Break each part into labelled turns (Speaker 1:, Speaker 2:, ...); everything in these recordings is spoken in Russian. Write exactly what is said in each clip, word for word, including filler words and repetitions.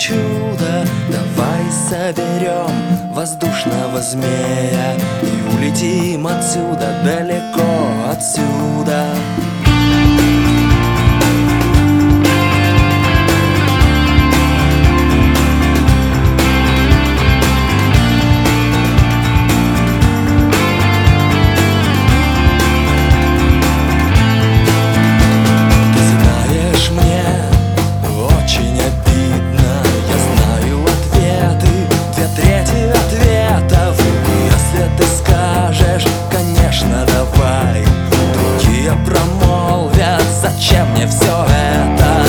Speaker 1: чудо. Давай соберем воздушного змея и улетим отсюда, далеко отсюда. Промолвят, зачем мне все это?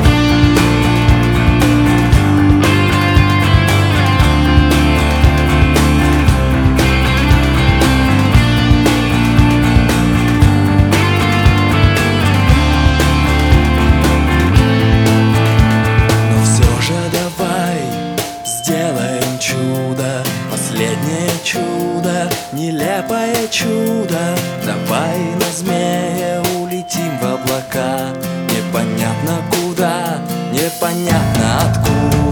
Speaker 1: Но все же давай сделаем чудо, последнее чудо, нелепое чудо. Давай на змея улетим в облака, непонятно куда, непонятно откуда.